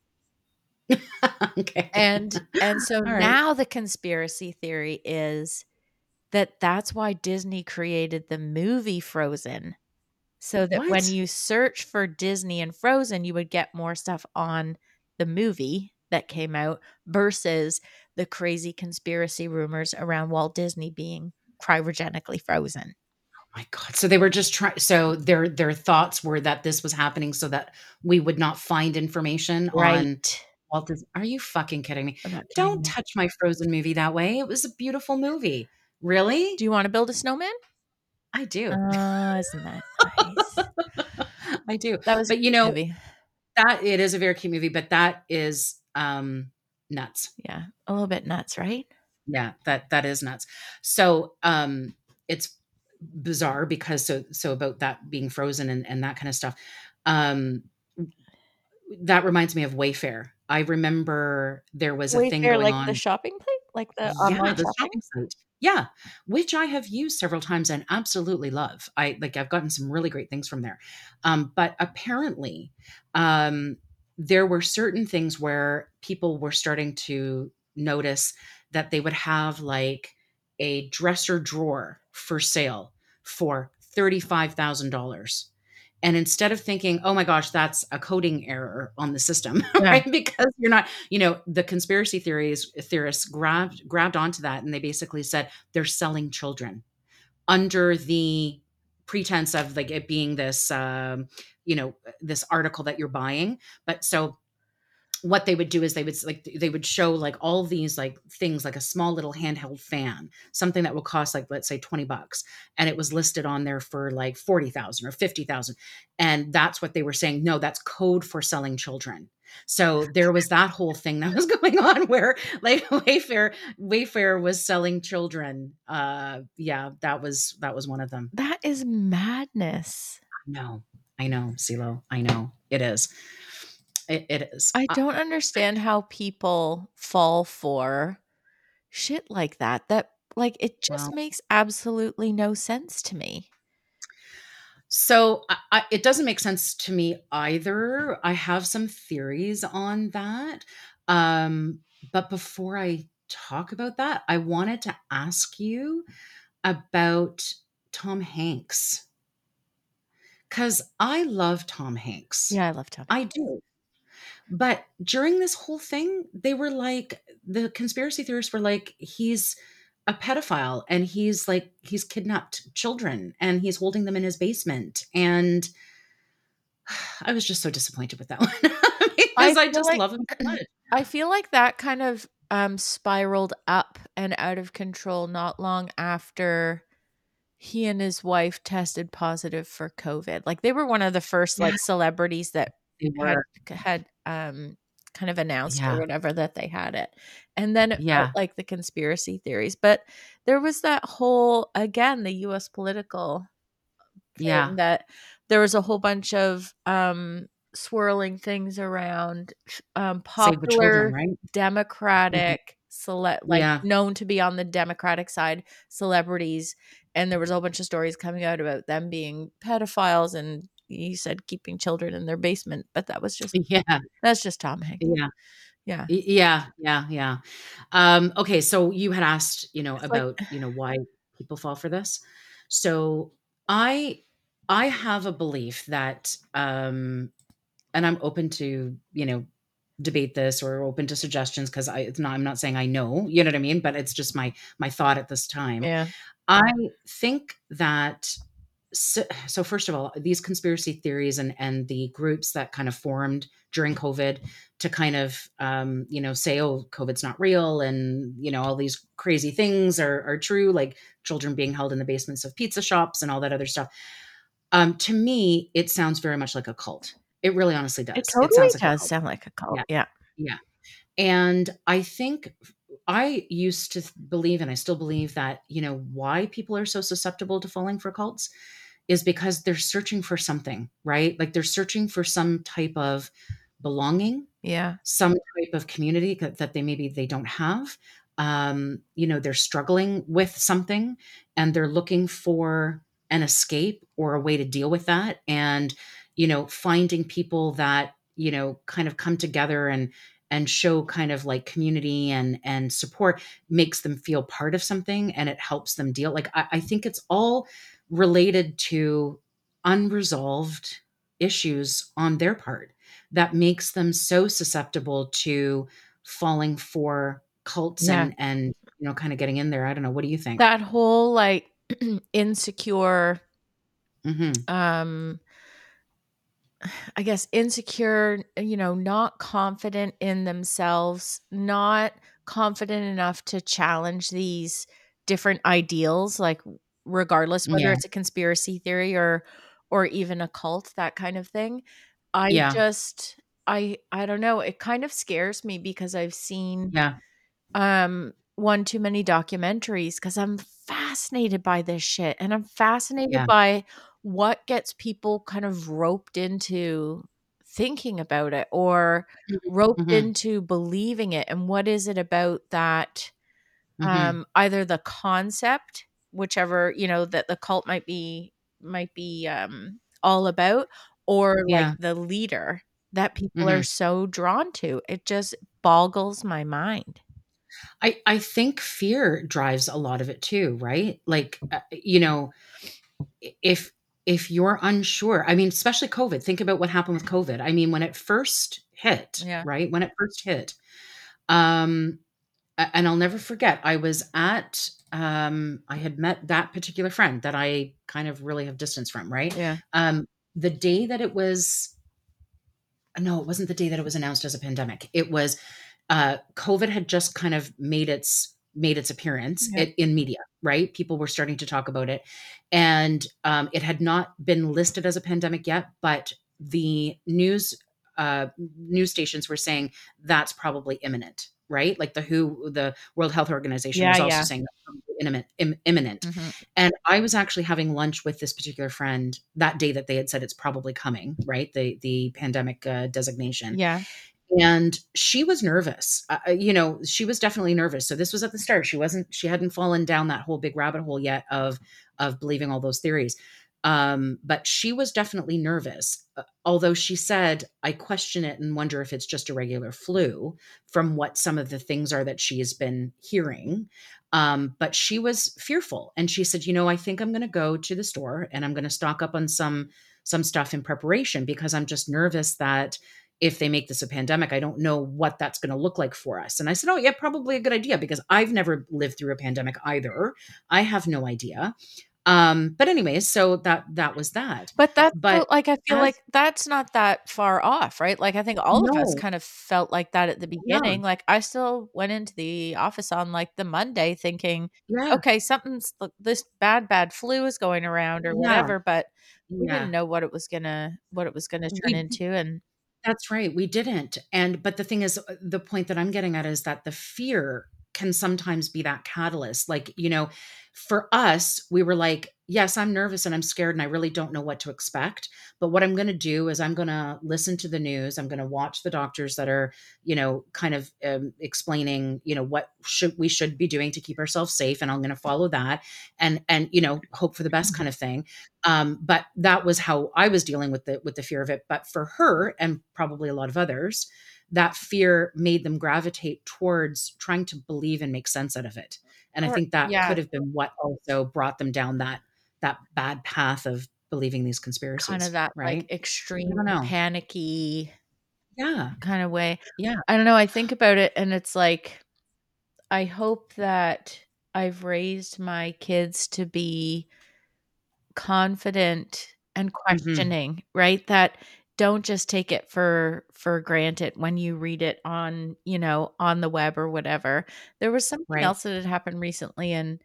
Okay. And so All right. now the conspiracy theory is that that's why Disney created the movie Frozen, so that when What? you search for Disney and Frozen, you would get more stuff on the movie that came out versus the crazy conspiracy rumors around Walt Disney being cryogenically frozen. My God. So they were just trying. So their thoughts were that this was happening so that we would not find information Right. on. Walt Disney. Are you fucking kidding me? I'm not kidding Don't you. touch my Frozen movie that way. It was a beautiful movie. Really? Do you want to build a snowman? I do. Isn't that nice? I do. That was a But cute movie. that it is a very cute movie, but that is nuts. Yeah, a little bit nuts, right? Yeah, that is nuts. So it's bizarre because so about that being frozen and that kind of stuff. Um that reminds me of Wayfair. I remember there was a thing Wayfair, going like the on. shopping place, like the Yeah, online the shopping. shopping site. Yeah, which I have used several times and absolutely love. I've gotten some really great things from there. But apparently, um, there were certain things where people were starting to notice that they would have like a dresser drawer for sale for $35,000. And instead of thinking, oh my gosh, that's a coding error on the system, Yeah, right? Because you're not, the conspiracy theorists grabbed onto that and they basically said they're selling children under the pretense of like it being this this article that you're buying. But so what they would do is they would show like all these like things like a small little handheld fan, something that will cost like let's say $20, and it was listed on there for like 40,000 or 50,000, and that's what they were saying, no, that's code for selling children. So there was that whole thing that was going on where like Wayfair was selling children. Yeah, that was one of them. that is madness. No, I know, CeeLo, I know it is. It is. I don't understand how people fall for shit like that. That like it just Well, makes absolutely no sense to me. so it doesn't make sense to me either. I have some theories on that. Um, but before I talk about that, I wanted to ask you about Tom Hanks because I love Tom Hanks. Yeah, I love Tom. I do. But during this whole thing, they were like, the conspiracy theorists were like, he's a pedophile and he's kidnapped children and he's holding them in his basement. And I was just so disappointed with that one I because I feel just like love him so much. I feel like that kind of spiraled up and out of control not long after he and his wife tested positive for COVID. Like they were one of the first Yeah, like celebrities that they had were. had kind of announced or Yeah. whatever that they had it. And then it felt Yeah. like the conspiracy theories. But there was that whole again, the US political Yeah. thing that there was a whole bunch of swirling things around Save the children, popular right? Mhm. democratic like Yeah. known to be on the democratic side celebrities, and there was a whole bunch of stories coming out about them being pedophiles, and he said keeping children in their basement, but Yeah. that's just Tom Hanks. Yeah. Yeah, Yeah. Yeah. Yeah. Okay. So you had asked, it's like about, why people fall for this. So I, I have a belief that, and I'm open to, debate this or open to suggestions because I'm not saying I know, you know what I mean? But it's just my thought at this time. yeah, I think that so first of all, these conspiracy theories and the groups that kind of formed during COVID to kind of say, oh, COVID's not real, and all these crazy things are true, like children being held in the basements of pizza shops and all that other stuff. To me, it sounds very much like a cult. It really honestly it does. It totally sounds like a does cult. sound like a cult. Yeah. Yeah, Yeah. And I think I used to believe, and I still believe that, why people are so susceptible to falling for cults is because they're searching for something, right? Like they're searching for some type of belonging, yeah, some type of community that they don't have. They're struggling with something and they're looking for an escape or a way to deal with that. And, finding people that, kind of come together and show kind of like community and support makes them feel part of something and it helps them deal. Like I think it's all related to unresolved issues on their part that makes them so susceptible to falling for cults yeah. and kind of getting in there. I don't know. What do you think? That whole like insecure Hmm. um I guess, insecure, not confident in themselves, not confident enough to challenge these different ideals, like regardless whether Yeah. it's a conspiracy theory or even a cult, that kind of thing. I Yeah. just I don't know, it kind of scares me because I've seen Yeah. one too many documentaries because I'm fascinated by this shit, and I'm fascinated Yeah. by what gets people kind of roped into thinking about it or Mhm. roped Mhm. into believing it, and what is it about that, Mhm. either the concept, whichever, that the cult might be, all about, or like Yeah. the leader that people are Mhm. so drawn to. It just boggles my mind. I think fear drives a lot of it too, right? Like, if you're unsure, I mean, especially COVID, think about what happened with COVID. I mean, when it first hit, Yeah. right? When it first hit, um, and I'll never forget, I had met that particular friend that I kind of really have distance from, right? Yeah. The day that it was, no, it wasn't the day that it was announced as a pandemic. It was COVID had just kind of made its appearance Yeah. in media, right? People were starting to talk about it, and it had not been listed as a pandemic yet, but the news stations were saying that's probably imminent, right? Like the World Health Organization Yeah, was also yeah. saying that's probably imminent. Mhm. And I was actually having lunch with this particular friend that day that they had said it's probably coming, right? The pandemic designation, Yeah. and she was nervous. She was definitely nervous. So this was at the start. She hadn't fallen down that whole big rabbit hole yet of believing all those theories. But she was definitely nervous. Although she said, I question it and wonder if it's just a regular flu from what some of the things are that she has been hearing. But she was fearful. And she said, I think I'm going to go to the store and I'm going to stock up on some stuff in preparation because I'm just nervous that if they make this a pandemic, I don't know what that's going to look like for us. And I said, oh, yeah, probably a good idea because I've never lived through a pandemic either. I have no idea. But anyways, so that was that. But that's But so, like, I feel as like that's not that far off, right? Like, I think all of us no, kind of felt like that at the yeah, beginning. Like, I still went into the office on, like, the Monday thinking, yeah, "Okay, this bad flu is going around," or yeah, whatever, but we didn't yeah. know what it was gonna turn We into, and That's right, we didn't, but the thing is, the point that I'm getting at is that the fear can sometimes be that catalyst, like, for us, we were like, "Yes, I'm nervous and I'm scared and I really don't know what to expect, but what I'm gonna do is I'm gonna listen to the news, I'm gonna watch the doctors that are, kind of, explaining, what should be doing to keep ourselves safe, and I'm gonna follow that, and, hope for the best kind of thing." But that was how I was dealing with the fear of it. But for her and probably a lot of others, that fear made them gravitate towards trying to believe and make sense out of it. And I or think that yeah, could have been what also brought them down that bad path of believing these kind of conspiracies, that, like, right? I extreme don't know. panicky Yeah. kind of way. Yeah. I don't know, I think about it and it's like, I hope that I've raised my kids to be confident and Mhm. questioning, right? That don't just take it for granted when you read it on, on the web or whatever. There was something Right. else that had happened recently, and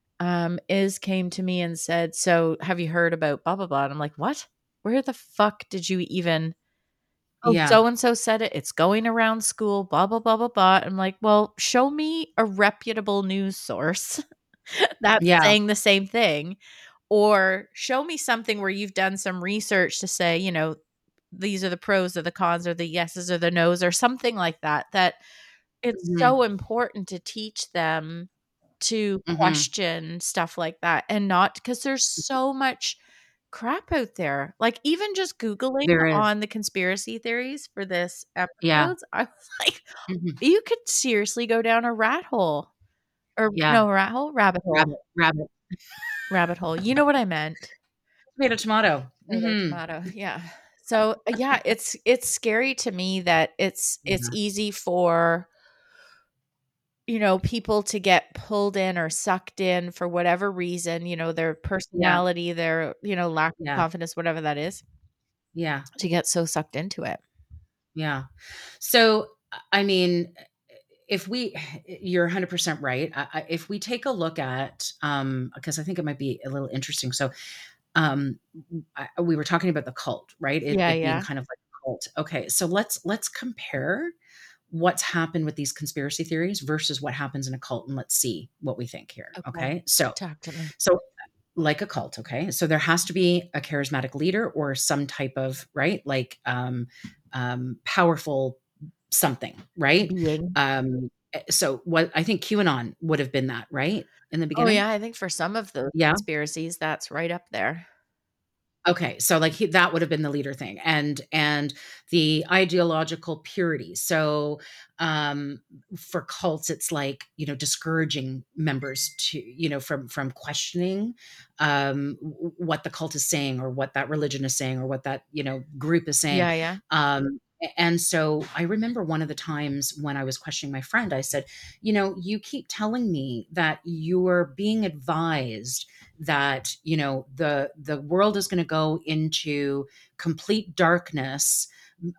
Iz came to me and said, "So have you heard about blah blah blah?" And I'm like, "What? Where the fuck did you even?" "Oh, Yeah. so and so said it. It's going around school, blah blah blah blah blah." I'm like, "Well, show me a reputable news source that's Yeah. saying the same thing, or show me something where you've done some research to say, these are the pros or the cons or the yeses or the nos or something like that." That it's Mhm. so important to teach them to Mhm. question stuff like that, and not because there's so much crap out there. Like, even just Googling There is. on the conspiracy theories for this Yeah. episodes, I was like, Mhm. you could seriously go down a rat hole. Or Yeah. no, rat hole? Rabbit hole. Rabbit. Rabbit. Rabbit hole. You know what I meant. Tomato. Tomato. Tomato, Mhm. tomato, yeah. So, yeah, it's scary to me that it's Yeah. easy for, people to get pulled in or sucked in for whatever reason, their Yeah. personality, their, lack of Yeah. confidence, whatever that is. Yeah. to get so sucked into it. Yeah. So, I mean, if we, you're 100% right. If we take a look at, because I think it might be a little interesting. So, um, we were talking about the cult, right? Yeah, It being yeah. kind of like a cult. Okay. So let's compare what's happened with these conspiracy theories versus what happens in a cult, and let's see what we think here. Okay. Okay. So, Talk to me. so like a cult, okay? So there has to be a charismatic leader or some type of, right? Like powerful something, right? Being. So what I think QAnon would have been that, right? In the Oh, beginning? yeah, I think for some of those Yeah. conspiracies, that's right up there. Okay, so like that would have been the leader thing, and the ideological purity. So um for cults, it's like, discouraging members to, from questioning what the cult is saying, or what that religion is saying, or what that, group is saying. Yeah, yeah. And so I remember one of the times when I was questioning my friend, I said, you keep telling me that you're being advised that, the world is going to go into complete darkness,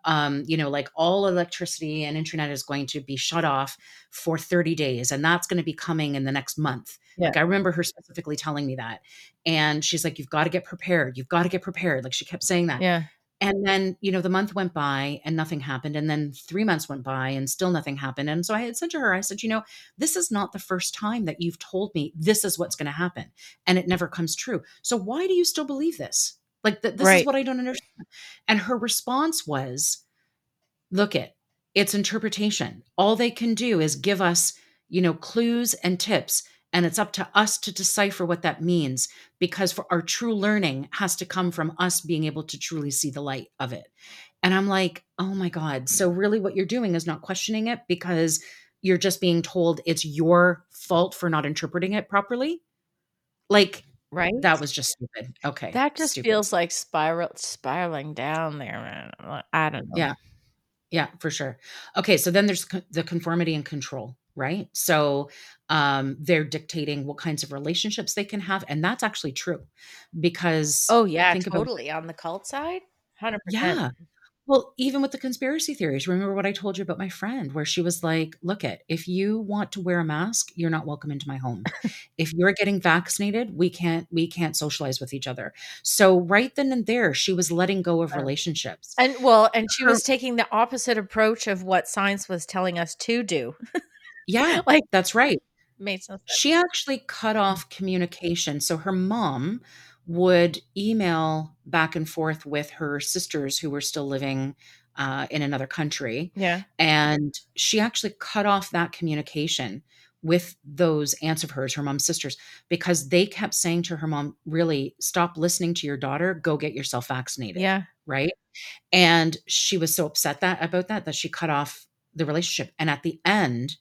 like all electricity and internet is going to be shut off for 30 days, and that's going to be coming in the next month. Yeah. Like, I remember her specifically telling me that, and she's like, you've got to get prepared, you've got to get prepared, like she kept saying that. Yeah. And then, the month went by and nothing happened. And then 3 months went by and still nothing happened. And so I had said to her, I said, this is not the first time that you've told me this is what's going to happen. And it never comes true. So why do you still believe this? Like, this is Right. what I don't understand. And her response was, look, it's interpretation. All they can do is give us, clues and tips. And it's up to us to decipher what that means, because for our true learning has to come from us being able to truly see the light of it. And I'm like, oh my God. So really what you're doing is not questioning it, because you're just being told it's your fault for not interpreting it properly. Like, Right? that was just stupid. Okay. That just Stupid. feels like spiraling down there, man. I don't know. Yeah. Yeah, for sure. Okay, so then there's the conformity and control, right? So they're dictating what kinds of relationships they can have, and that's actually true, because Oh, yeah, think about, totally. On the cult side, 100%. yeah. Well, even with the conspiracy theories, remember what I told you about my friend, where she was like, look, if you want to wear a mask, you're not welcome into my home. If you're getting vaccinated, we can't socialize with each other. So right then and there, she was letting go of relationships. And she Her was taking the opposite approach of what science was telling us to do. Yeah, Like, that's right. made no sense. She actually cut off communication. So her mom would email back and forth with her sisters who were still living in another country. Yeah. And she actually cut off that communication with those aunts of hers, her mom's sisters, because they kept saying to her mom, really, stop listening to your daughter, go get yourself vaccinated. Yeah. Right. And she was so upset that she cut off the relationship. And at the end,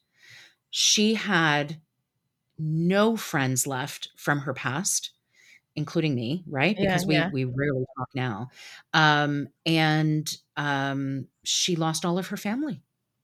she had no friends left from her past, including me, right? Yeah, Because we yeah. we rarely talk now. And she lost all of her family.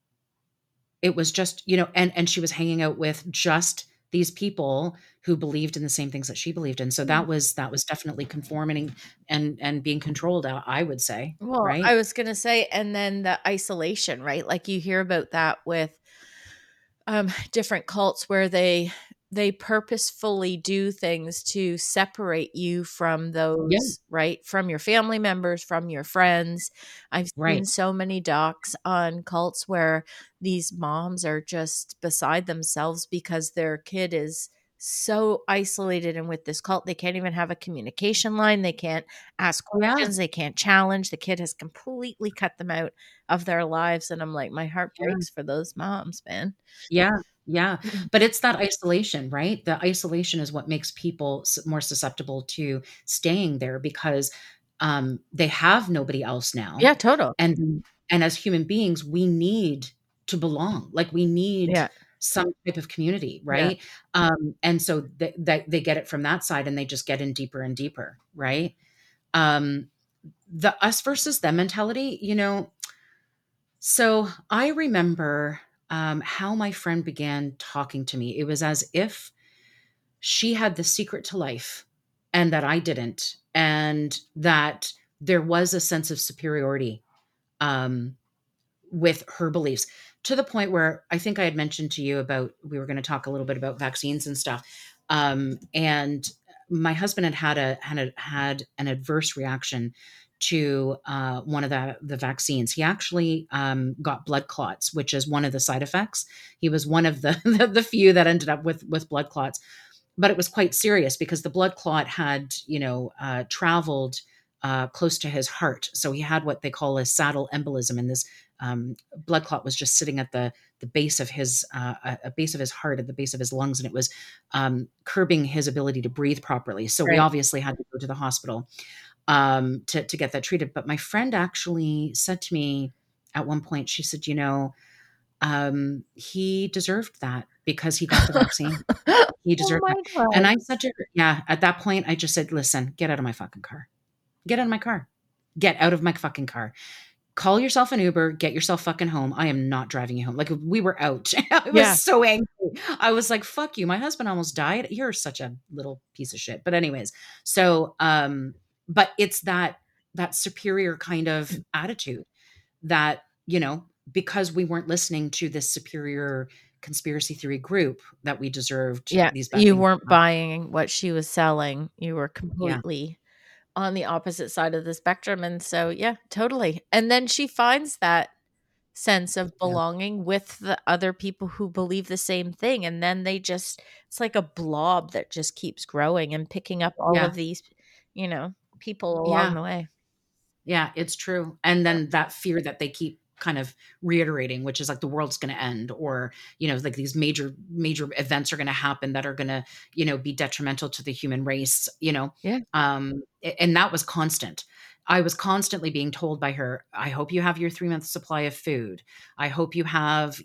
It was just, and she was hanging out with just these people who believed in the same things that she believed in. So Mm. that was definitely conforming and being controlled, I would say, Well, I right? was gonna say, and then the isolation, right? Like, you hear about that with different cults where they purposefully do things to separate you from Yeah, those, right, from your family members, from your friends. I've seen right. so many docs on cults where these moms are just beside themselves because their kid is so isolated and with this cult they can't even have a communication line, they can't ask Yeah, questions, they can't challenge, the kid has completely cut them out of their lives, and I'm like, my heart yeah. breaks for those moms, man. Yeah, yeah, Mhm. but it's that isolation, right? The isolation is what makes people more susceptible to staying there, because they have nobody else now, Yeah, total. and as human beings, we need to belong. Like, we need Yeah, some type of community, yeah. right? And so they get it from that side, and they just get in deeper and deeper, right? Um, the us versus them mentality, so I remember how my friend began talking to me. It was as if she had the secret to life and that I didn't. And that there was a sense of superiority um, with her beliefs, to the point where I think I had mentioned to you about, we were going to talk a little bit about vaccines and stuff. And my husband had an adverse reaction to one of the vaccines. He actually got blood clots, which is one of the side effects. He was one of the few that ended up with blood clots, but it was quite serious because the blood clot had, traveled close to his heart. So he had what they call a saddle embolism, and this blood clot was just sitting at the base of his a base of his heart, at the base of his lungs, and it was curbing his ability to breathe properly. So we Right. obviously had to go to the hospital to get that treated. But my friend actually said to me at one point, she said, he deserved that because he got the vaccine. He Oh deserved my that. And god. I said to her, yeah, at that point, I just said, listen, get out of my fucking car. Get out of my car. Get out of my fucking car. Call yourself an Uber, get yourself fucking home. I am not driving you home. Like, we were out. I was Yeah. so angry. I was like, fuck you. My husband almost died. You're such a little piece of shit. But anyways, so but it's that superior kind of attitude that, because we weren't listening to this superior conspiracy theory group, that we deserved Yeah, these bad you things. weren't buying what she was selling. You were Yeah. completely on the opposite side of the spectrum, and so, yeah, totally. And then she finds that sense of Yeah. belonging with the other people who believe the same thing, and then they just it's like a blob that just keeps growing and picking up all Yeah. of these, people along Yeah. the way. Yeah, it's true. And then that fear that they keep kind of reiterating, which is like the world's going to end, or, like these major events are going to happen that are going to, be detrimental to the human race, Yeah. and that was constant. I was constantly being told by her, I hope you have your 3 month supply of food. I hope you have,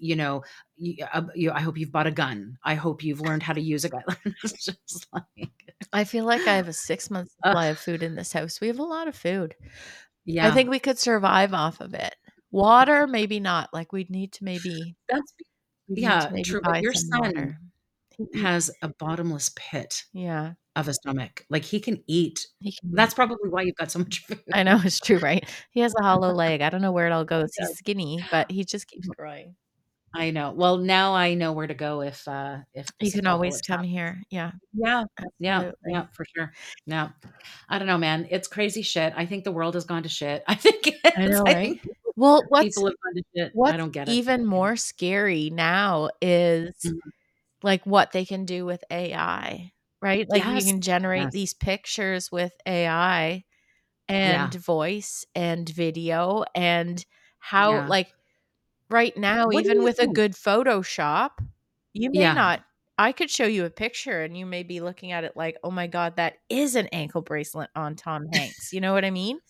I hope you've bought a gun. I hope you've learned how to use a gun. It's just like, I feel like I have a 6-month uh, supply of food in this house. We have a lot of food. I yeah, think we could survive off of it. Water, maybe not. Like, that's, we'd need to yeah, maybe true. But buy your some son water. He eats. has a bottomless pit Yeah, of a stomach. Like, he can eat. he can eat. That's probably why you've got so much food. I know, it's true, right? He has a hollow leg. I don't know where it all goes. Yeah. He's skinny, but he just keeps growing. I know. Well, now I know where to go if You this can always apocalypse come happens. here. Yeah, Yeah. Yeah. absolutely. Yeah, for sure. Yeah. I don't know, man. It's crazy shit. I think the world has gone to shit. I think I it's know, I right? think Well, people have gone to shit. I what's don't get it. even more scary now is, Mhm. like, what they can do with AI, right? Like, you Yes. can generate Yes. these pictures with AI and Yeah. voice and video, and how, Yeah. like, right now, What do even you with a think? good Photoshop, you may Yeah. not I could show you a picture and you may be looking at it like, "Oh my god, that is an ankle bracelet on Tom Hanks." You know what I mean?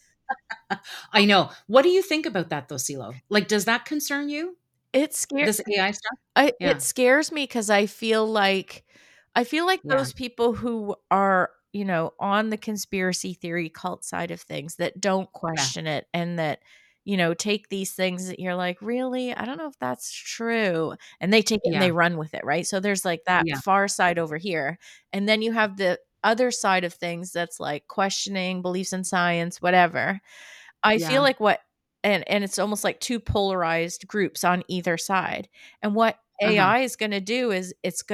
I know. What do you think about that though, CeeLo? Like, does that concern you? It scare This AI stuff? it Yeah. scares me because I feel like Yeah. those people who are, on the conspiracy theory cult side of things that don't Yeah. question it and that, take these things that you're like, "Really? I don't know if that's true." And they take it and Yeah. they run with it, right? So there's like that Yeah. far side over here. And then you have the other side of things that's like questioning beliefs in science, whatever. I feel Yeah. like and it's almost like two polarized groups on either side. And what Uh-huh. AI is going to do is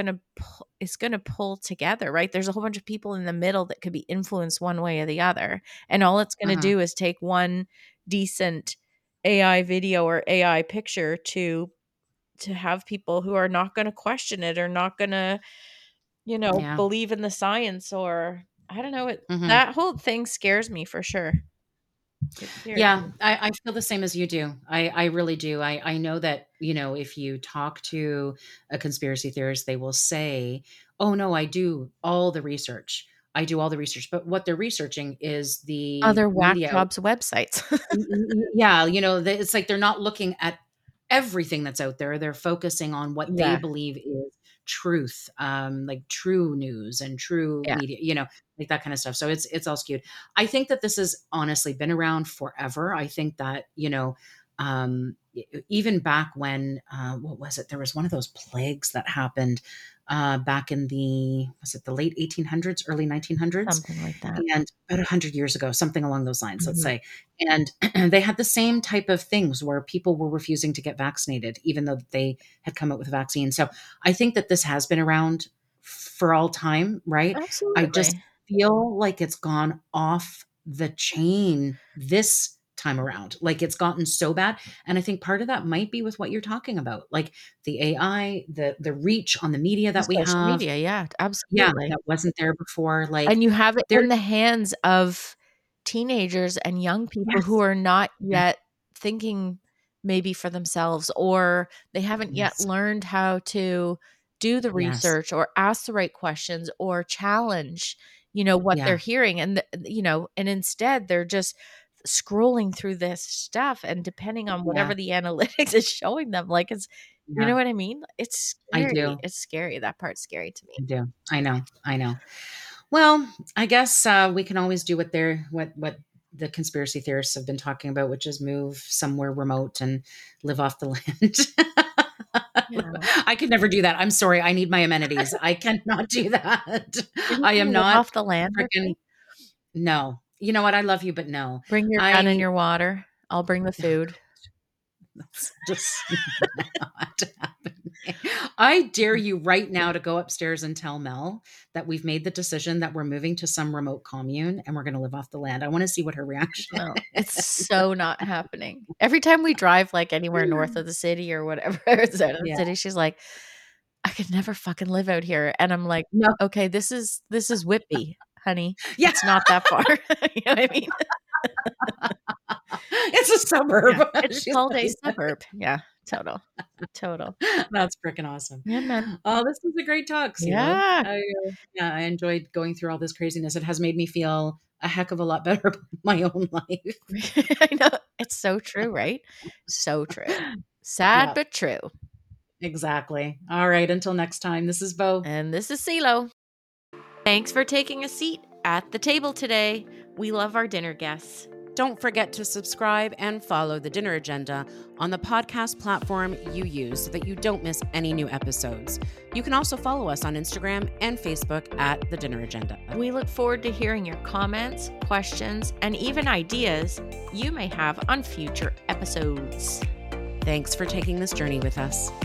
it's going to pull together, right? There's a whole bunch of people in the middle that could be influenced one way or the other. And all it's going to Uh-huh. do is take one decent AI video or AI picture to have people who are not going to question it or not going to, Yeah. believe in the science, or I don't know, Mhm. that whole thing scares me for sure. It scares Yeah, me. I feel the same as you do. I really do. I know that, if you talk to a conspiracy theorist, they will say, "Oh no, I do all the research. I do all the research." But what they're researching is the Other whack media. jobs websites. Yeah, it's like they're not looking at everything that's out there. They're focusing on what they Yeah, believe is truth, like true news and true yeah. media, like that kind of stuff. So it's all skewed. I think that this has honestly been around forever. I think that, even back when, what was it? There was one of those plagues that happened back in was it the late 1800s, early 1900s? Something like that. And about 100 years ago, something along those lines, let's Mhm. say. And they had the same type of things where people were refusing to get vaccinated, even though they had come out with a vaccine. So I think that this has been around for all time, right? I just Absolutely. feel like it's gone off the chain this time around. Like it's gotten so bad. And I think part of that might be with what you're talking about, like the AI, the reach on the media The that we social have. media, yeah, Yeah, absolutely. that wasn't there before. Like And you have it there, in the hands of teenagers and young people who yes, are not yeah, yet thinking maybe for themselves, or they haven't yet yes, learned how to do the yes, research or ask the right questions or challenge, what they're yeah, hearing. And, and instead they're just scrolling through this stuff. And depending on yeah, whatever the analytics is showing them, like you yeah. know what I mean? It's I scary. do. It's scary. That part's scary to me. I do. I know. I know. Well, I guess we can always do what the conspiracy theorists have been talking about, which is move somewhere remote and live off the land. Yeah. I could never do that. I'm sorry. I need my amenities. I cannot do that. You're not I am gonna live not off the land with freaking me? no. You know what? I love you, but no. Bring your gun and I your water. I'll bring the food. That's just not happening. I dare you right now to go upstairs and tell Mel that we've made the decision that we're moving to some remote commune and we're going to live off the land. I want to see what her reaction No, it's is. so not happening. Every time we drive, like, anywhere north of the city or whatever, outside of the Yeah. city, she's like, "I could never fucking live out here." And I'm like, No. "Okay, this is Whitby, honey. Yeah. It's not that far." You know what I mean? It's a suburb. Yeah. It's She called a says. suburb. Yeah, total. Total. That's freaking awesome. Yeah, man. Oh, this was a great talk, Silo. Yeah. Yeah, I enjoyed going through all this craziness. It has made me feel a heck of a lot better about my own life. I know. It's so true, right? So true. Sad Yeah, but true. exactly. All right. Until next time, this is Bo. And this is CeeLo. Thanks for taking a seat at the table today. We love our dinner guests. Don't forget to subscribe and follow The Dinner Agenda on the podcast platform you use so that you don't miss any new episodes. You can also follow us on Instagram and Facebook at The Dinner Agenda. We look forward to hearing your comments, questions, and even ideas you may have on future episodes. Thanks for taking this journey with us.